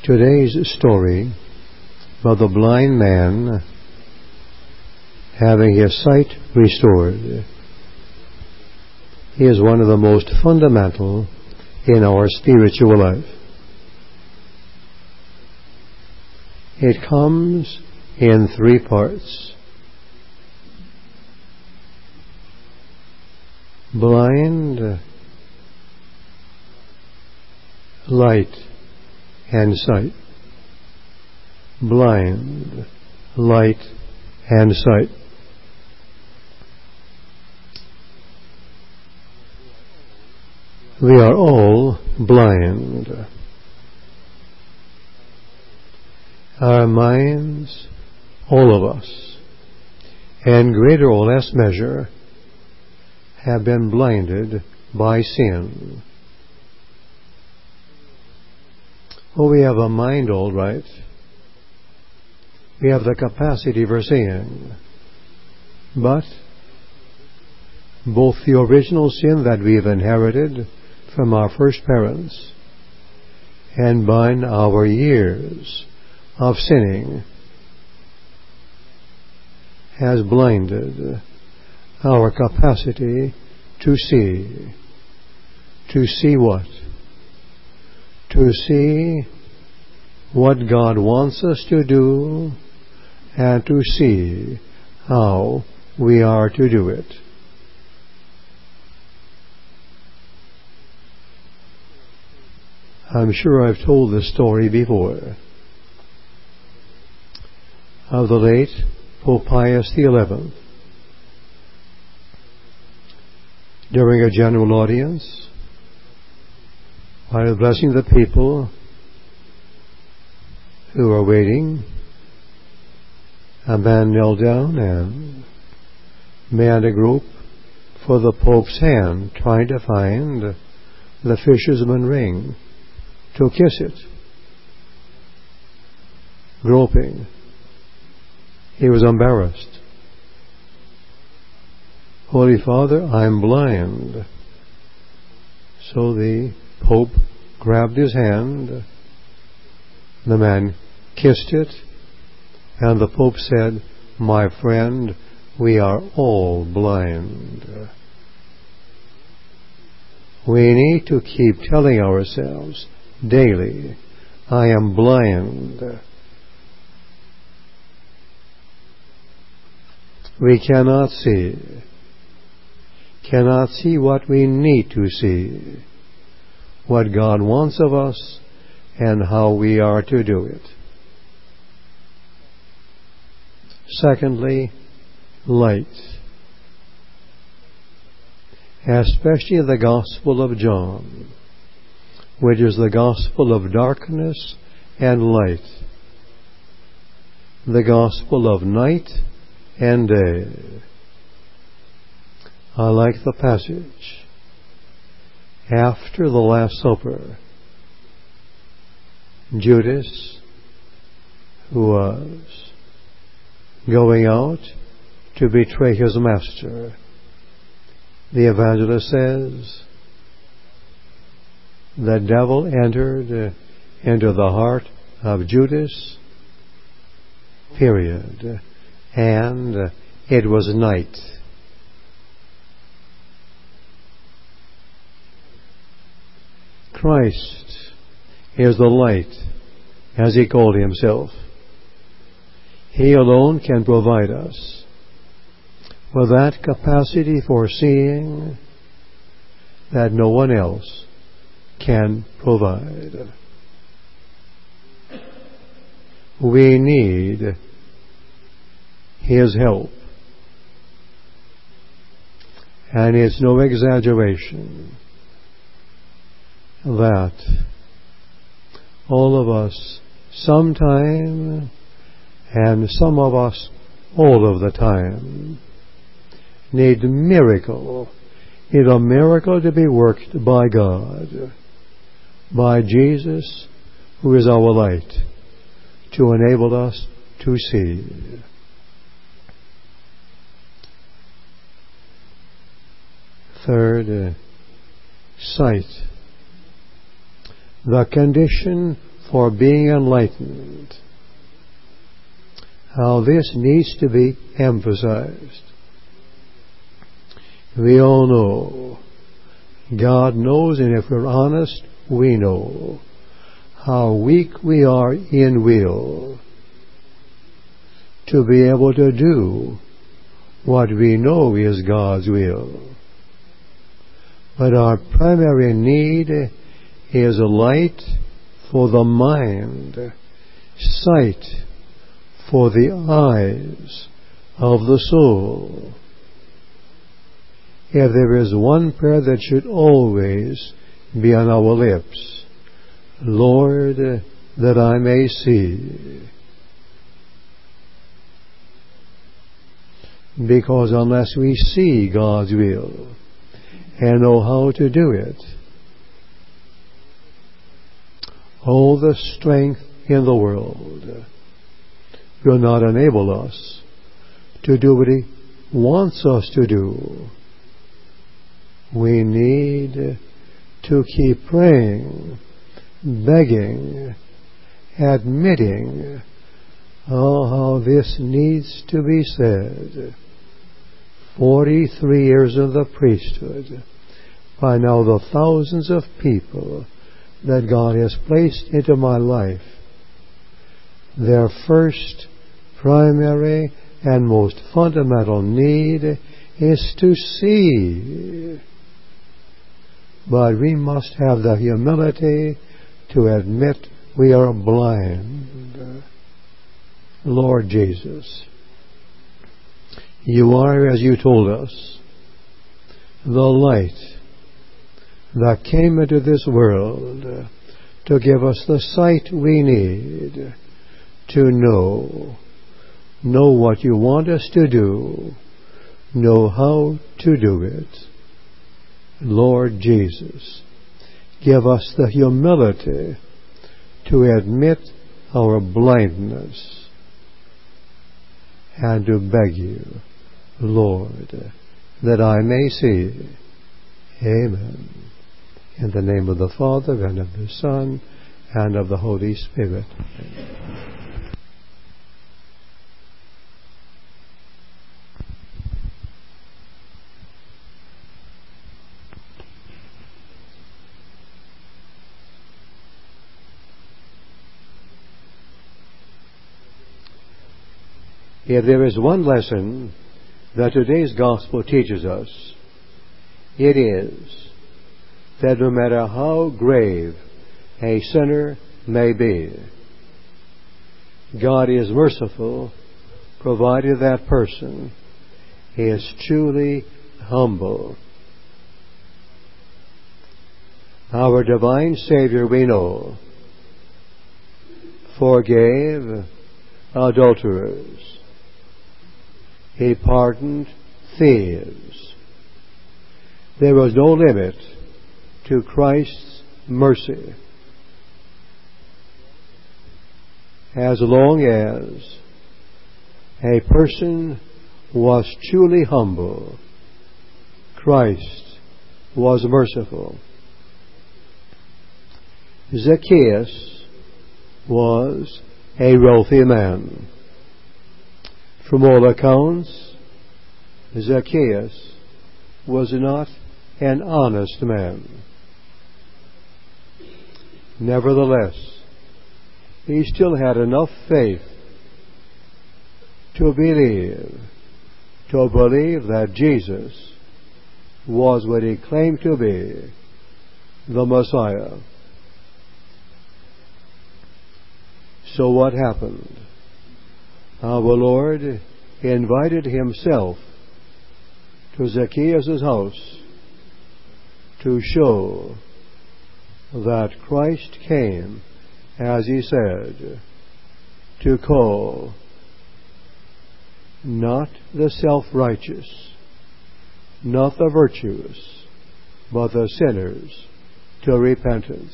Today's story about the blind man having his sight restored is one of the most fundamental in our spiritual life. It comes in three parts: blind, light, and sight. Blind, light, and sight. We are all blind. Our minds, all of us, in greater or less measure, have been blinded by sin. Oh, we have a mind, all right. We have the capacity for seeing. But both the original sin that we've inherited from our first parents and by our years of sinning has blinded our capacity to see. To see what? To see what God wants us to do and to see how we are to do it. I'm sure I've told this story before of the late Pope Pius XI. During a general audience, while blessing the people who were waiting, a man knelt down and made a group for the Pope's hand, trying to find the fisherman's ring to kiss it. Groping. He was embarrassed. Holy Father, I'm blind. So the Pope grabbed his hand. The man kissed it, and the Pope said, "My friend, we are all blind." We need to keep telling ourselves daily, I am blind. We cannot see what we need to see, what God wants of us, and how we are to do it. Secondly, light. Especially the Gospel of John, which is the gospel of darkness and light, the gospel of night and day. I like the passage. After the Last Supper, Judas, who was going out to betray his master, the evangelist says, the devil entered into the heart of Judas, period, and it was night. Christ is the light, as he called himself. He alone can provide us with that capacity for seeing that no one else can provide. We need his help. And it's no exaggeration that all of us sometime, and some of us all of the time, need a miracle to be worked by God, by Jesus, who is our light, to enable us to see. Third, sight. The condition for being enlightened. How this needs to be emphasized. We all know, God knows, and if we're honest, we know how weak we are in will to be able to do what we know is God's will. But our primary need is a light for the mind, sight for the eyes of the soul. If there is one prayer that should always be on our lips, Lord, that I may see. Because unless we see God's will and know how to do it, all the strength in the world will not enable us to do what He wants us to do. We need to keep praying, begging, admitting, how this needs to be said. 43 years of the priesthood, by now the thousands of people that God has placed into my life, their first, primary, and most fundamental need is to see. But we must have the humility to admit we are blind. Lord Jesus, You are, as You told us, the light that came into this world to give us the sight we need to know what You want us to do, know how to do it. Lord Jesus, give us the humility to admit our blindness and to beg You, Lord, that I may see. Amen. In the name of the Father, and of the Son, and of the Holy Spirit. Amen. If there is one lesson that today's gospel teaches us, it is that no matter how grave a sinner may be, God is merciful, provided that person is truly humble. Our divine Savior, we know, forgave adulterers. He pardoned thieves. There was no limit to Christ's mercy, as long as a person was truly humble. Christ was merciful. Zacchaeus was a wealthy man. From all accounts, Zacchaeus was not an honest man. Nevertheless, he still had enough faith to believe that Jesus was what He claimed to be, the Messiah. So what happened? Our Lord invited Himself to Zacchaeus' house to show that Christ came, as He said, to call not the self-righteous, not the virtuous, but the sinners to repentance.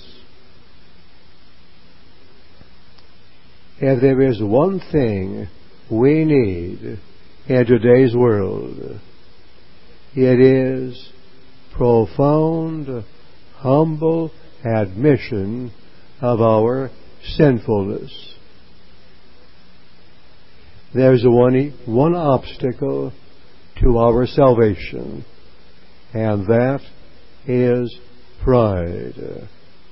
If there is one thing we need in today's world, it is profound, humble admission of our sinfulness. There's one obstacle to our salvation, and that is pride.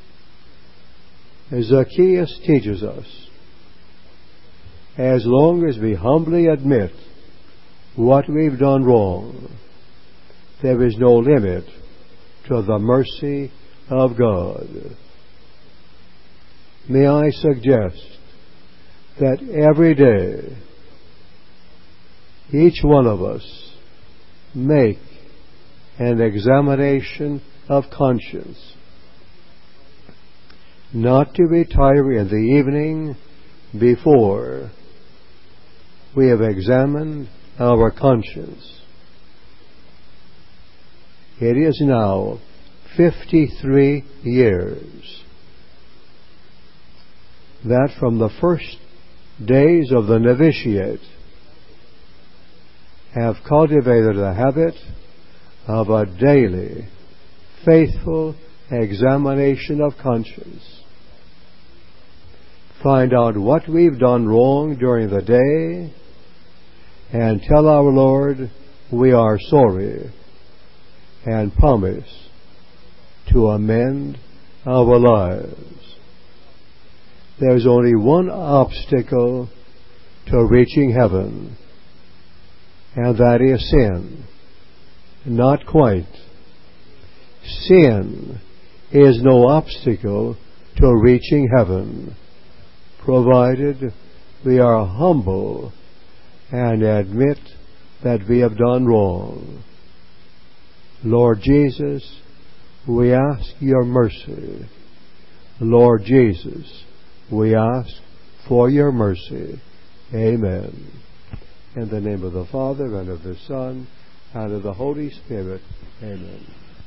Zacchaeus teaches us, as long as we humbly admit what we've done wrong, there is no limit to the mercy of God. May I suggest that every day, each one of us make an examination of conscience, not to retire in the evening before we have examined our conscience. It is now 53 years that from the first days of the novitiate have cultivated the habit of a daily, faithful examination of conscience. Find out what we've done wrong during the day and tell our Lord we are sorry and promise to amend our lives. There's only one obstacle to reaching heaven, and that is sin. Not quite. Sin is no obstacle to reaching heaven, provided we are humble and admit that we have done wrong. Lord Jesus, we ask your mercy. Lord Jesus, we ask for your mercy. Amen. In the name of the Father, and of the Son, and of the Holy Spirit. Amen.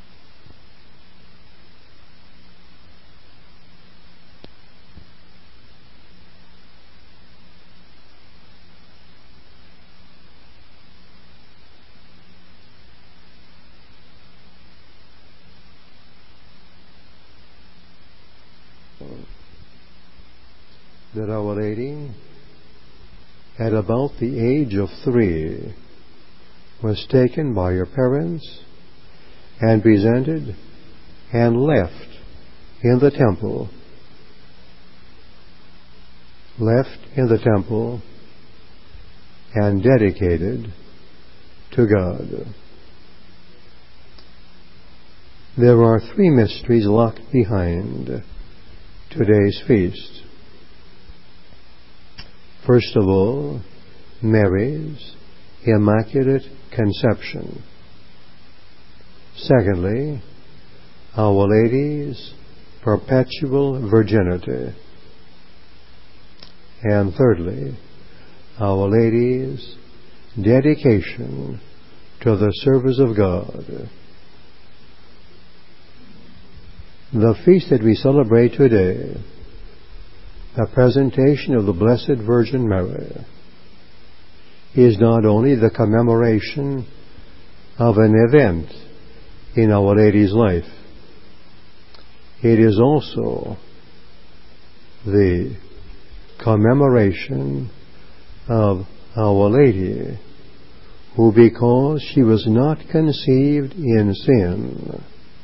That Our Lady, at about the age of 3, was taken by her parents and presented and left in the temple. And dedicated to God. There are 3 mysteries locked behind today's feast. First of all, Mary's Immaculate Conception. Secondly, Our Lady's Perpetual Virginity. And thirdly, Our Lady's dedication to the service of God. The feast that we celebrate today, the presentation of the Blessed Virgin Mary, is not only the commemoration of an event in Our Lady's life, it is also the commemoration of Our Lady, who, because she was not conceived in sin,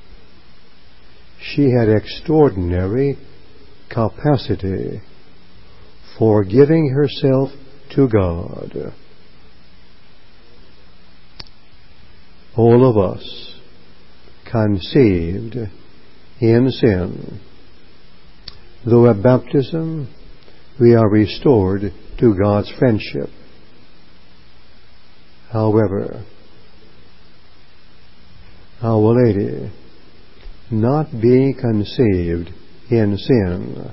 she had extraordinary capacity for giving herself to God. All of us conceived in sin, though at baptism we are restored to God's friendship. However, Our Lady, not being conceived in sin,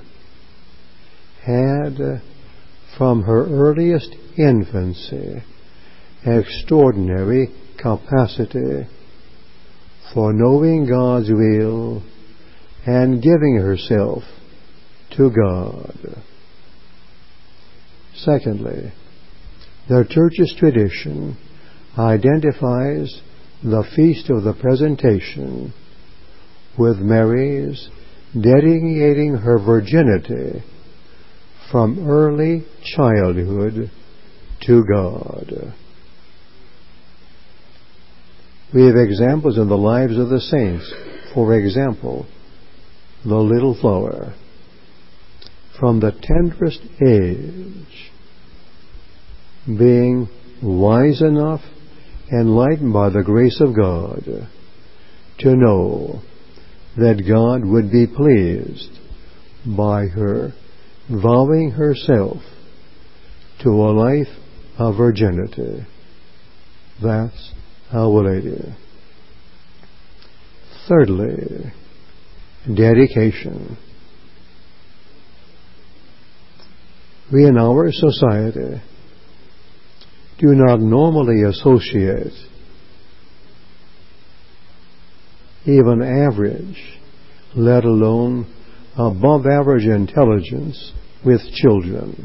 had from her earliest infancy extraordinary capacity for knowing God's will and giving herself to God. Secondly, the Church's tradition identifies the Feast of the Presentation with Mary's dedicating her virginity from early childhood to God. We have examples in the lives of the saints. For example, the little flower, from the tenderest age, being wise enough, enlightened by the grace of God, to know that God would be pleased by her vowing herself to a life of virginity. That's Our Lady. Thirdly, dedication. We in our society do not normally associate even average, let alone above average intelligence with children.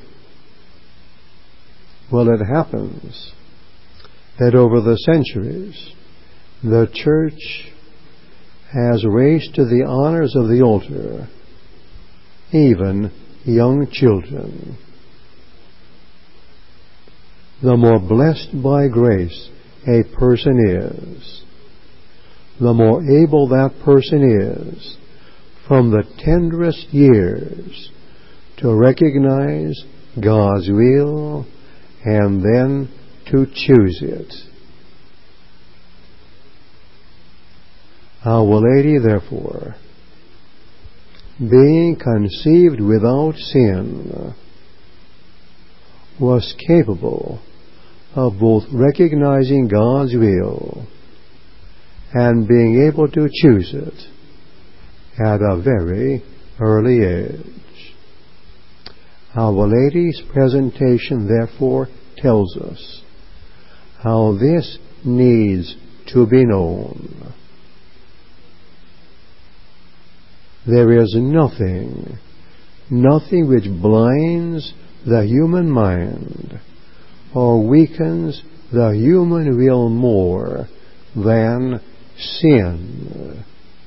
Well, it happens that over the centuries, the Church has raised to the honors of the altar even young children. The more blessed by grace a person is, the more able that person is from the tenderest years to recognize God's will and then to choose it. Our Lady, therefore, being conceived without sin, was capable of both recognizing God's will and being able to choose it at a very early age. Our Lady's presentation, therefore, tells us how this needs to be known. There is nothing which blinds the human mind or weakens the human will more than sin.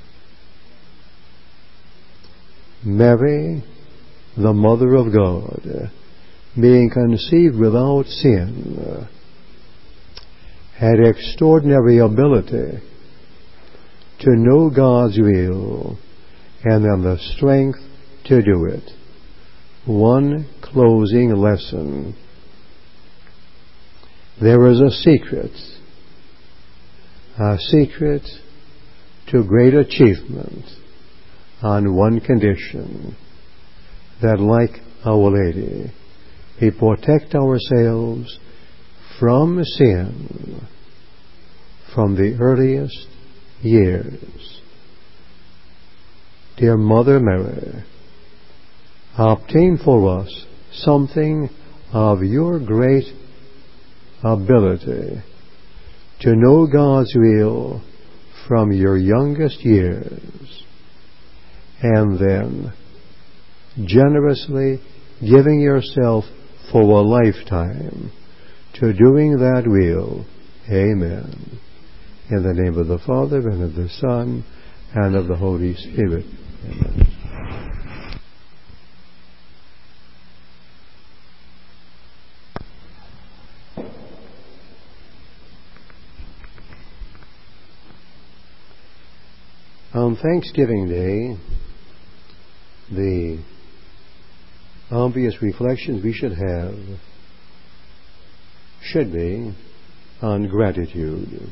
Mary, the Mother of God, being conceived without sin, had extraordinary ability to know God's will and then the strength to do it. One closing lesson. There is a secret to great achievement on one condition, that like Our Lady, we protect ourselves from sin from the earliest years. Dear Mother Mary, obtain for us something of your great ability to know God's will from your youngest years, and then generously giving yourself for a lifetime to doing that will. Amen. In the name of the Father, and of the Son, and of the Holy Spirit. Amen. On Thanksgiving Day, the obvious reflections we should have should be on gratitude.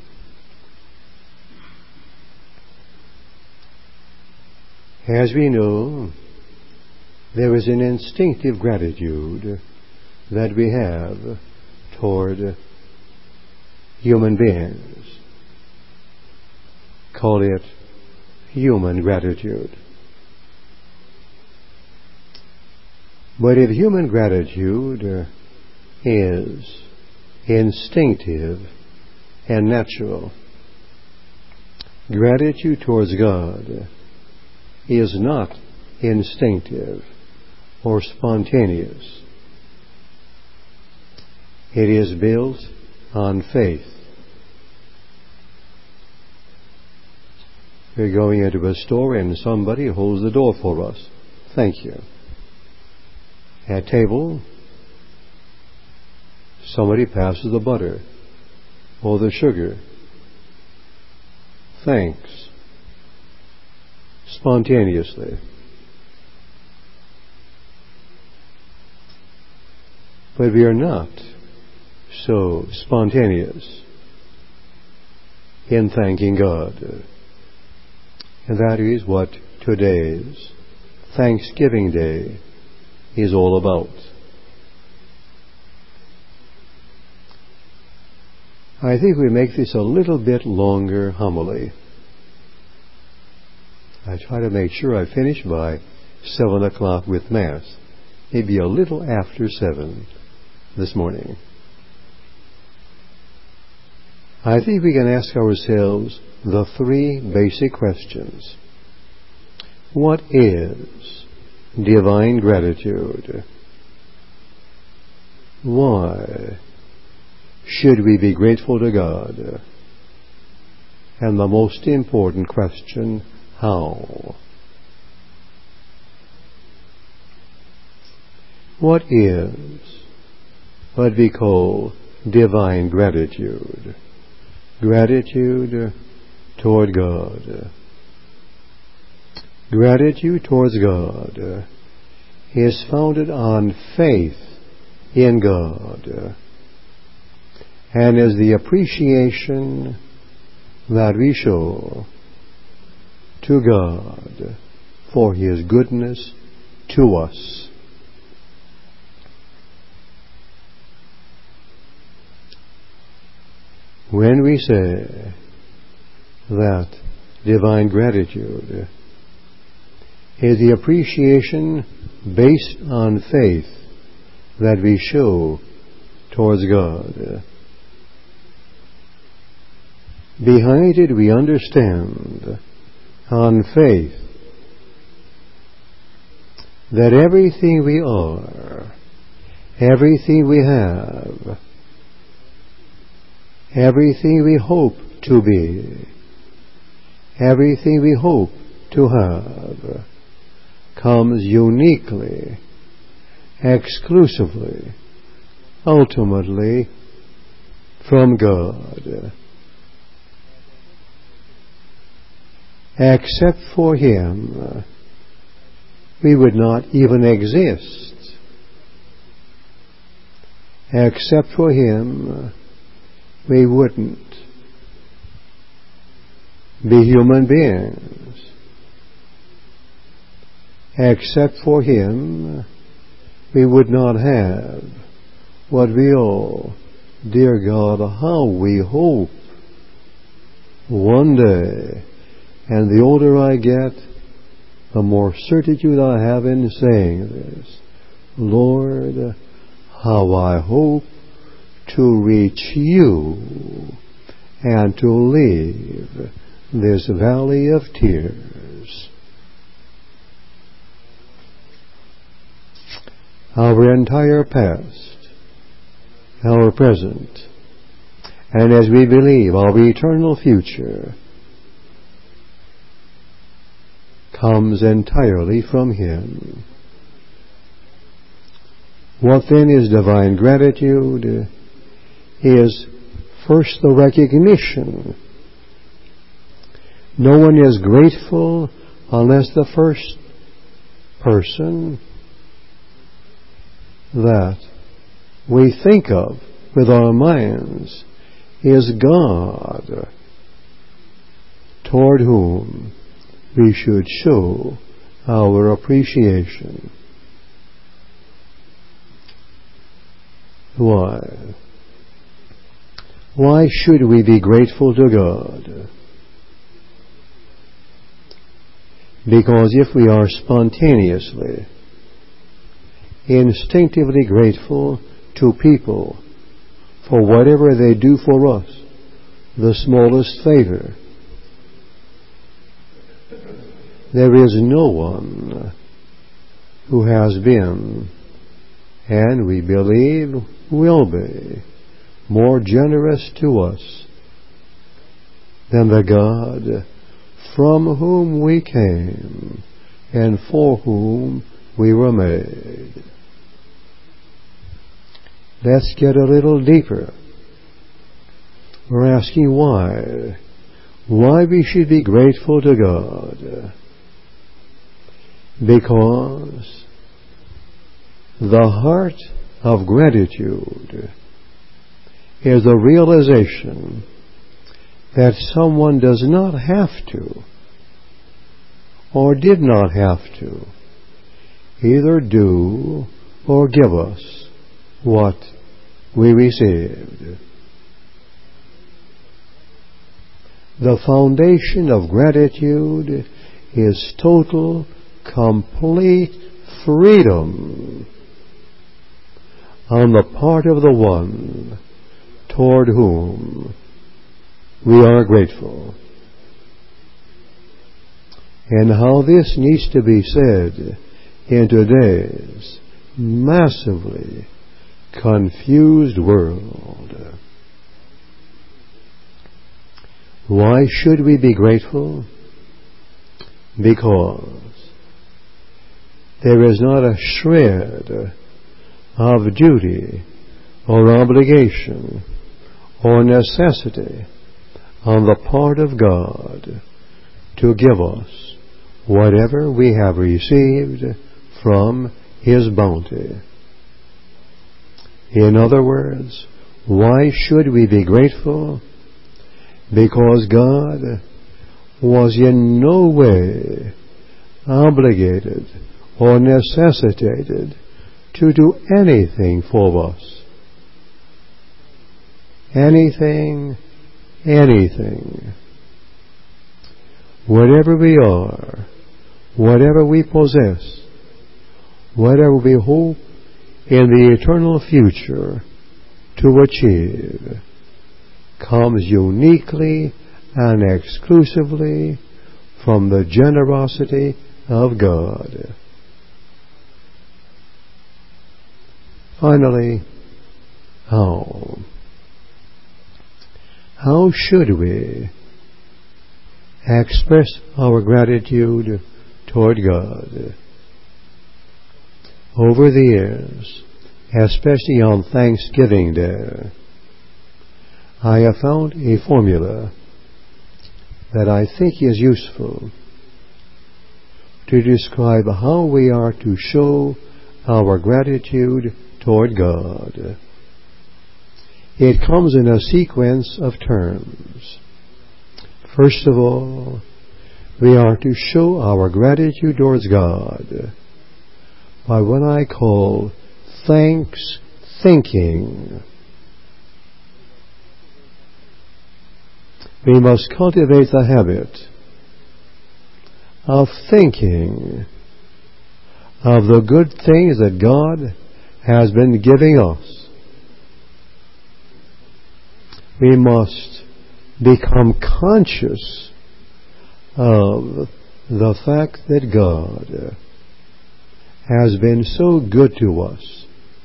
As we know, there is an instinctive gratitude that we have toward human beings. Call it human gratitude. But if human gratitude is instinctive and natural, gratitude towards God is not instinctive or spontaneous. It is built on faith. We're going into a store and somebody holds the door for us. Thank you. At table, somebody passes the butter or the sugar. Thanks. Spontaneously. But we are not so spontaneous in thanking God. And that is what today's Thanksgiving Day is all about. I think we make this a little bit longer homily. I try to make sure I finish by 7 o'clock with Mass. Maybe a little after 7 this morning. I think we can ask ourselves the 3 basic questions. What is divine gratitude? Why should we be grateful to God? And the most important question, how? What is what we call divine gratitude? Gratitude toward God. Gratitude towards God is founded on faith in God and is the appreciation that we show to God for His goodness to us. When we say that divine gratitude is the appreciation based on faith that we show towards God, behind it we understand on faith that everything we are, everything we have, everything we hope to be, everything we hope to have, comes uniquely, exclusively, ultimately from God. Except for Him, we would not even exist. Except for Him, we wouldn't be human beings. Except for Him, we would not have what we owe. Dear God, how we hope one day, and the older I get, the more certitude I have in saying this. Lord, how I hope to reach You and to leave this valley of tears. Our entire past, our present, and as we believe our eternal future comes entirely from Him. What then is divine gratitude? Is first the recognition. No one is grateful unless the first person that we think of with our minds is God, toward whom we should show our appreciation. Why? Why should we be grateful to God? Because if we are spontaneously, instinctively grateful to people for whatever they do for us, the smallest favor, there is no one who has been, and we believe will be, more generous to us than the God from whom we came and for whom we were made. let's get a little deeper. We're asking why. Why we should be grateful to God. Because the heart of gratitude is the realization that someone does not have to, or did not have to, either do or give us what we received. The foundation of gratitude is total, complete freedom on the part of the one toward whom we are grateful. And how this needs to be said in today's massively confused world. Why should we be grateful? Because there is not a shred of duty or obligation or necessity on the part of God to give us whatever we have received from His bounty. In other words, why should we be grateful? Because God was in no way obligated or necessitated to do anything for us. Anything. Whatever we are, whatever we possess, whatever we hope in the eternal future to achieve, comes uniquely and exclusively from the generosity of God. Finally, how? How should we express our gratitude toward God? Over the years, especially on Thanksgiving Day, I have found a formula that I think is useful to describe how we are to show our gratitude toward God. It comes in a sequence of terms. First of all, we are to show our gratitude towards God by what I call thanks thinking. We must cultivate the habit of thinking of the good things that God has been giving us. We must become conscious of the fact that God has been so good to us.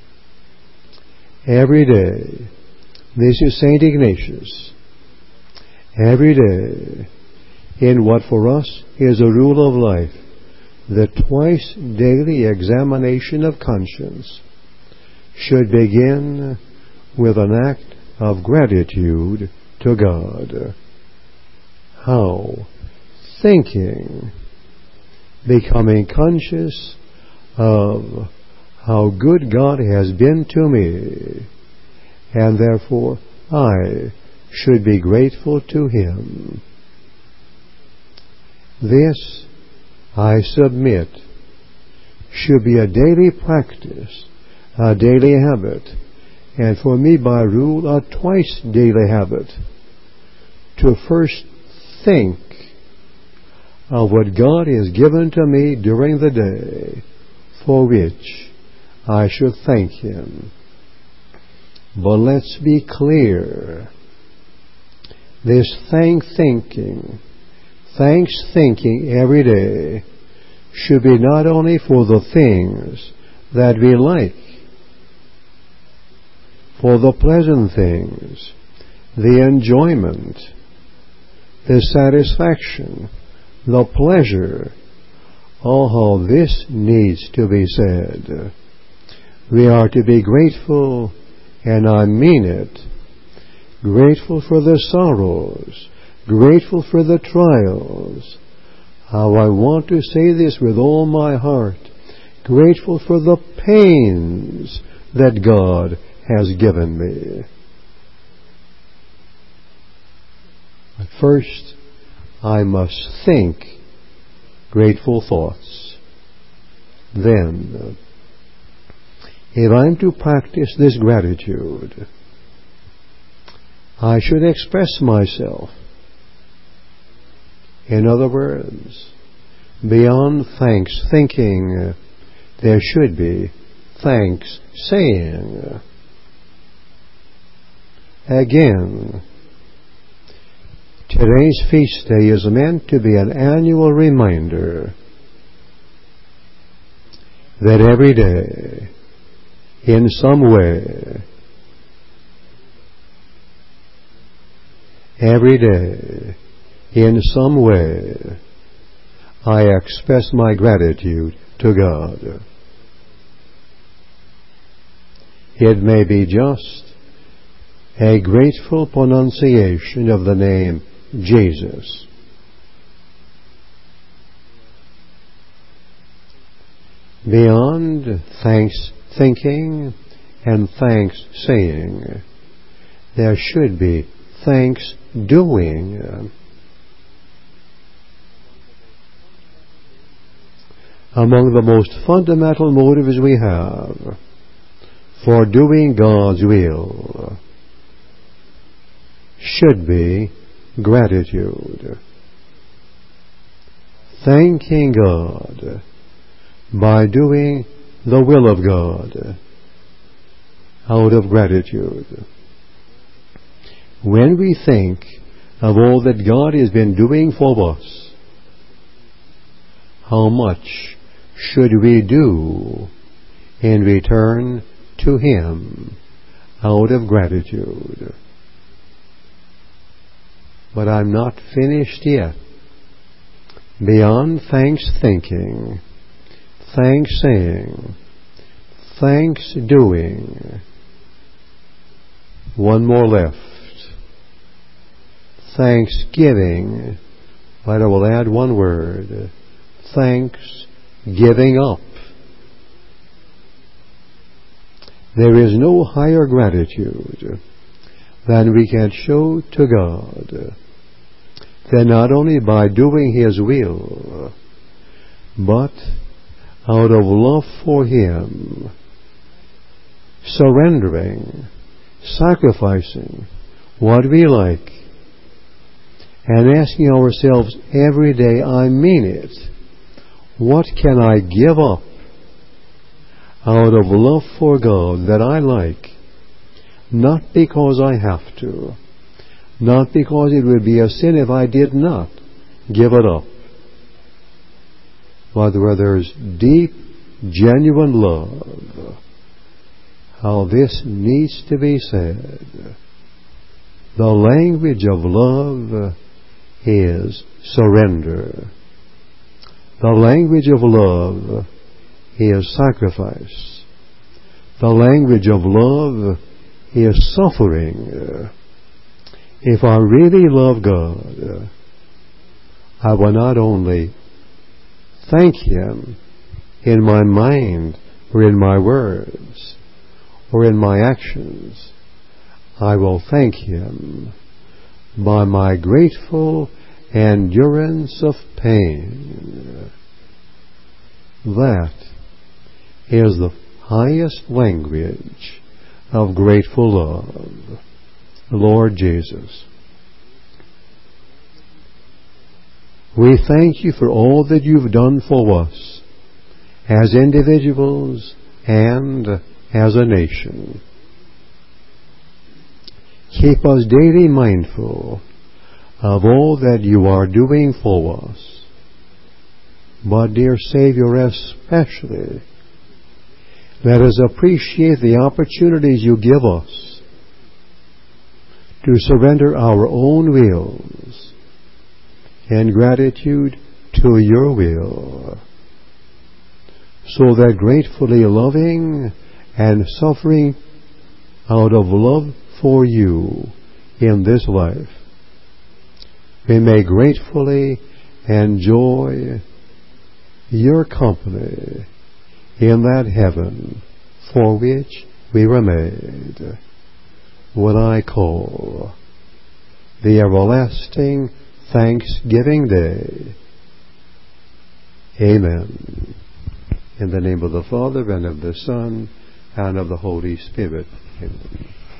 Every day, this is St. Ignatius, every day, in what for us is a rule of life, the twice daily examination of conscience should begin with an act of gratitude to God. How? Thinking, becoming conscious of how good God has been to me, and therefore I should be grateful to Him. This, I submit, should be a daily practice, a daily habit, and for me by rule a twice daily habit, to first think of what God has given to me during the day, for which I should thank Him. But let's be clear. This thanks thinking every day should be not only for the things that we like, for the pleasant things, the enjoyment, the satisfaction, the pleasure. Oh, how this needs to be said. We are to be grateful and I mean it. Grateful for the sorrows, grateful for the trials. How I want to say this with all my heart. Grateful for the pains that God has given me. But first, I must think grateful thoughts. Then, if I'm to practice this gratitude, I should express myself. In other words, beyond thanks thinking, there should be thanks saying. Again, today's feast day is meant to be an annual reminder that every day, in some way, every day, in some way, I express my gratitude to God. It may be just a grateful pronunciation of the name Jesus. Beyond thanks thinking and thanks saying, there should be thanks doing. Among the most fundamental motives we have for doing God's will should be gratitude. Thanking God by doing the will of God out of gratitude. When we think of all that God has been doing for us, how much should we do in return to Him out of gratitude? But I'm not finished yet. Beyond thanks thinking, thanks saying, thanks doing, one more left. Thanksgiving, but I will add one word. Thanks giving up. There is no higher gratitude than we can show to God, than not only by doing His will, but out of love for Him, surrendering, sacrificing what we like, and asking ourselves every day, I mean it, what can I give up out of love for God that I like, not because I have to, not because it would be a sin if I did not give it up, but where there's deep, genuine love. How this needs to be said. The language of love is surrender. The language of love is sacrifice. The language of love is suffering. If I really love God, I will not only thank Him in my mind or in my words or in my actions, I will thank Him by my grateful endurance of pain. That is the highest language of grateful love. Lord Jesus, we thank You for all that You've done for us as individuals and as a nation. Keep us daily mindful of all that You are doing for us. But, dear Savior, especially, let us appreciate the opportunities You give us to surrender our own wills in gratitude to Your will, so that gratefully loving and suffering out of love for you in this life, we may gratefully enjoy your company in that heaven for which we were made, what I call the everlasting Thanksgiving Day. Amen. In the name of the Father, and of the Son, and of the Holy Spirit. Amen.